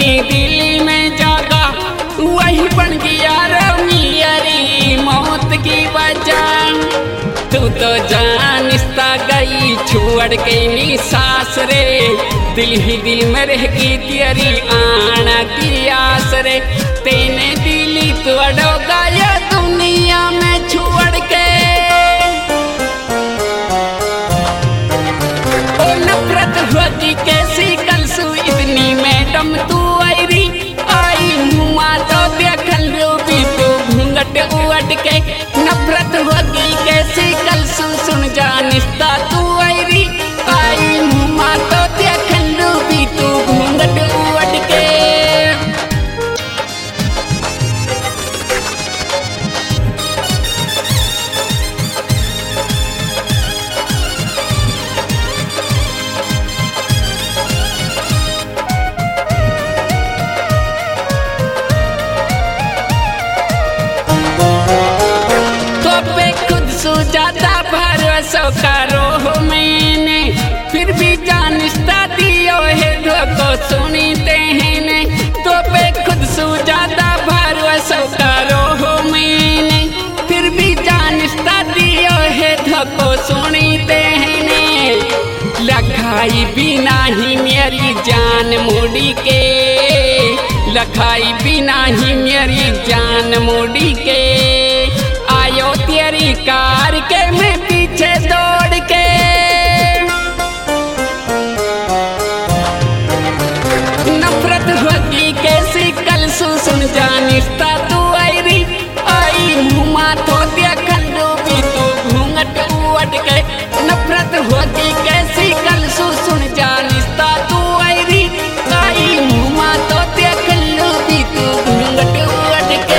अपनी दिल में जागा वही बन गया मेरी मौत की वजह। तू तो जानता गई छोड़ के नी सास रे, दिल ही दिल में रह गई तेरी आना की आस रे। तेने दिली तोड़ो गया दुनिया में छोड़ के, ओ नफरत होगी कैसी कलसू इतनी मैडम तू आई मुआ तो देख लो भी तो घूंघट उड़ के। नफरत होगी कैसी कलसू सुन जानिस्ता तू आई मुआ तो देख लो भी तो घूंघट उड़ के। ज्यादा भरोसा करो हो मैंने, फिर भी जानता दियो है धोखो सुनते हैं ने। तो पे खुद से ज्यादा भरोसा करो हो मैंने, फिर भी जानता दियो है धोखो सुनते हैं ने। लखाई बिना ही मेरी जान मुड़ी के, लखाई बिना ही मेरी जान मुड़ी के। आयो तेरी कार के मैं पीछे दौड़ के, नफरत होगी कैसी कलसू सुन जानिस्ता तू आई मुआ तो देख लो भी तू घूंघट उड़ के। नफरत होगी कैसी कलसू सुन जानिस्ता तू आई मुआ तो देख लो भी तू घूंघट उड़ के।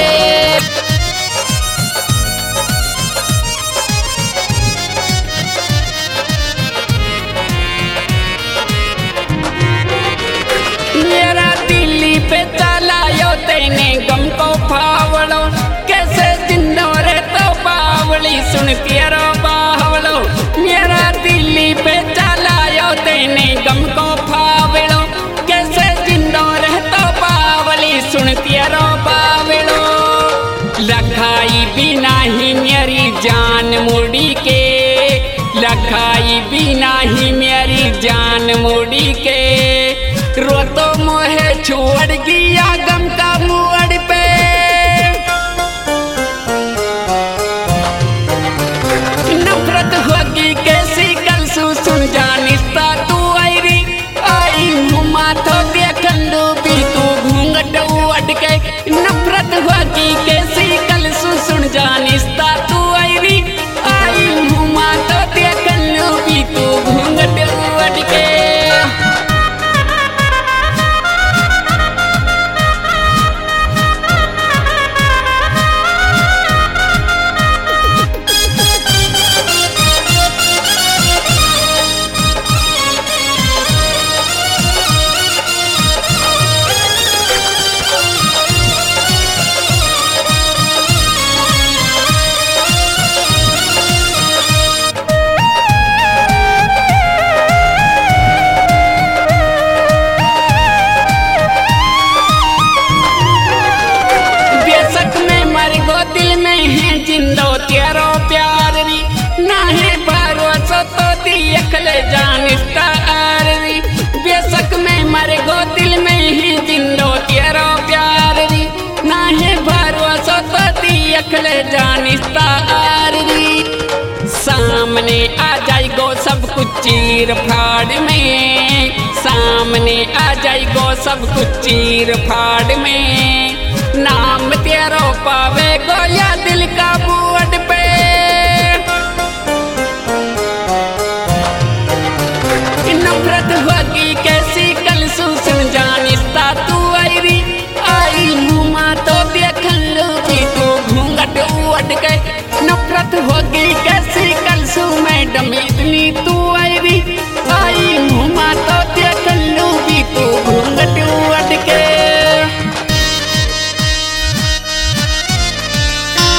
पे चलायो तेने गम को फावड़ो, कैसे जिंदो रे तो बावली सुन तेरो बावड़ो। मेरा दिल्ली पे चलायो तेने गम को फावड़ो, कैसे जिंदो रे तो बावली सुन तेरो बावड़ो। लखाई बिना ही मेरी जान मुड़ी के, लखाई बिना ही मेरी जान मुड़ी के। रो तो मोहे छोड़ गया गम का मोड़ पे, नफरत होगी कैसी कलसू सुन जानिस्ता तू आई मुआ तो देख लो भी तू घूंघट उड़ के। नफरत होगी कैसी कलसू सुन जानिस्ता तू आई मुआ तो देख लो भी तू घूंघट उड़ के। दिल में है जिंदो तेरो प्यार री, ना है भरोसा तो देख ले जानिस्ता आरी। बेशक में मर गो दिल में है जिंदो तेरो प्यार री, ना है भरोसा तो देख ले जानिस्ता आरी। सामने आ जाए गो सब कुछ चीर फाड़ में, सामने आ जाए गो सब कुछ चीर फाड़ में। नाम तेरो पावे गोया दिल का बोर्ड पे, नफरत होगी कैसी कलसू सुन जानिस्ता तू आई मुआ तो देख लो भी तू घूंघट उड़ के। नफरत होगी कैसी कलसू मैडम इतनी तू आई मुआ तो देख लो भी तू घूंघट उड़ के।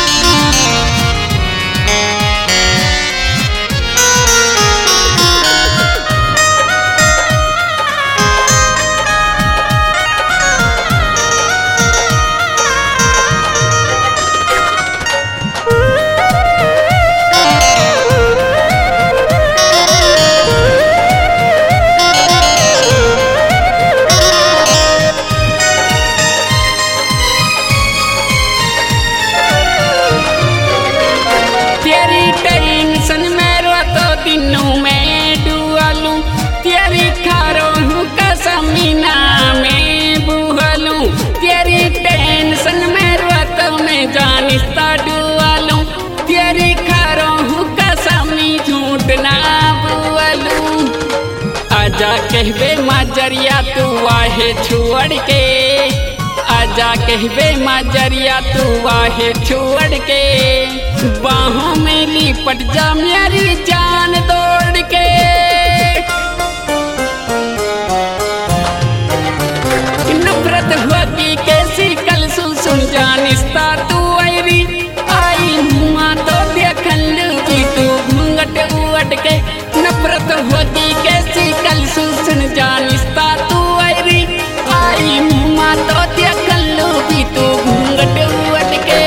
कहबे माजरिया तू आहे छोड़ के, आजा कहबे माजरिया तू आहे छोड़ के, बाहों में लिपट जा मेरी जान दौड़ के। नफरत होगी कैसी कल सुन जानिस्ता तू ऐरी, आई मुआ तो देखन लूगी तू घूंघट उड़ के। नफरत होगी कैसी कल सुन जानिस्ता तू ऐरी, आई मुआ तो देखन लूगी तू घूंघट उड़ के।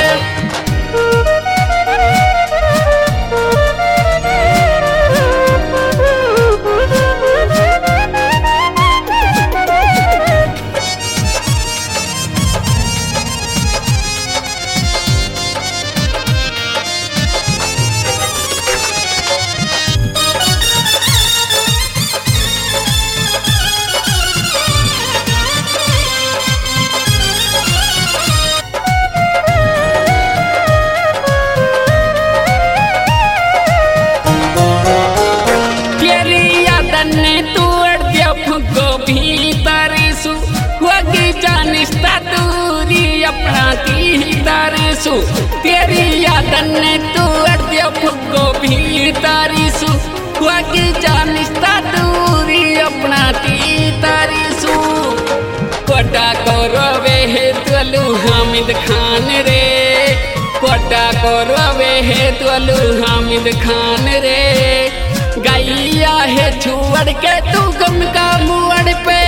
ने तोड़ दिया फुग्गो भीतरसु, होगी जानिस्ता दूरी अपना की दरसु। तेरी याद ने तोड़ दिया फुग्गो भीतरसु, होगी जानिस्ता दूरी अपना की दरसु। कोटा को रोवे है तुलू हामिद खान रे, कोटा को रोवे है तुलू हामिद खान रे। गैया है छुअड़ के तू गम का मुअड़ पे,